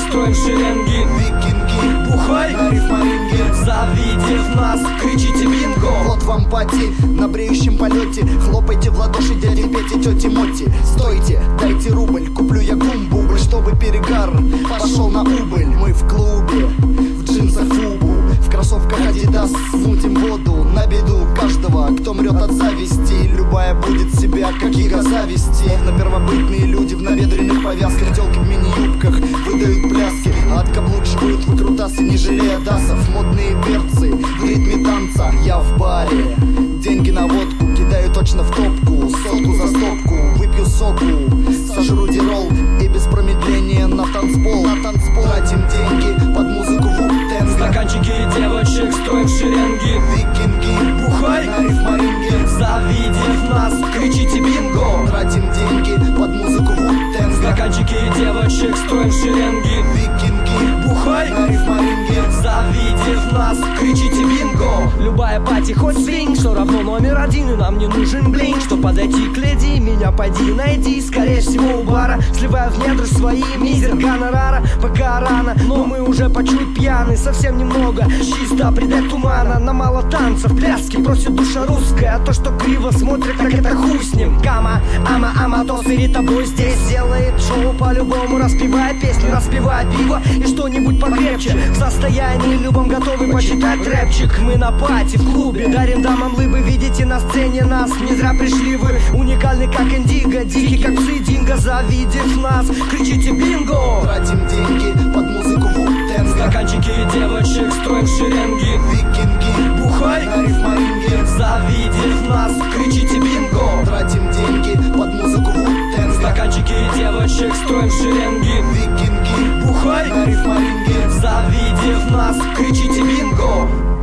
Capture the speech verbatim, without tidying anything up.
строим шеренги. Викинги, бухай, на рифмаринге. завидев нас, кричите бинго. Вот вам пати на бреющем полете. Хлопайте в ладоши дяде Пете, тете Моти. Стойте, дайте рубль, куплю я гумбу, чтобы перегар пошел на убыль. Мы в клубе, в джинсах Фубу, в кроссовках Адидас, смутим воду на беду каждого, кто мрет от зависти. Любая будет себя, как иго зависти. Словно первобытные люди в набедренных повязках, телки в мини-юбках выдают пляски, а откаблучивают выкрутасы, не жалея дасов. Модные перцы в ритме танца. Я в баре, деньги на водку кидаю точно в топку. Сотку за стопку, выпью соку, сожру дирол и без промедления на танцпол. На танцпол тратим деньги под музыку Ву-Тэнга. Стаканчики девочек строим шеренги. Викинги, бухай, на рифмаринге. завидев нас, кричите бинго. Тратим деньги под музыку Ву-Тэнга. Стаканчики девочек строим шеренги. Викинги, бухай, на рифмаринге. завидев нас, кричите бинго. Любая пати, хоть свинг, все равно номер один. И нам не нужен блин, что подойти к леди. Меня поди найди, скорее всего у бара. Сливаю в недра свои мизер гонорара. Пока рано, но мы уже почуть пьяны. Совсем немного, чисто придать тумана. На мало танцев, пляски, просит душа русская. А то, что криво смотрит, так это хуй с ним. Кама, ама, ама, то перед тобой здесь делает шоу по-любому. Распевая песни, распевая пиво и что-нибудь покрепче. В состоянии любом готовы почитать рэпчик. Мы на пати в клубе, дарим дамам лыбы. Видите на сцене нас, не зря пришли вы. Уникальны как индиго, дикий как псы динго. Завидев нас, кричите бинго. Тратим деньги под музыку Ву-Тэнга. Стаканчики девочек строим шеренги. Викинги, бухай, на рифмаринге. завидев нас, кричите бинго. Тратим деньги под музыку Ву-Тэнга. Стаканчики девочек строим шеренги. Викинги, бухай, на рифмаринге. завидев нас, кричите бинго.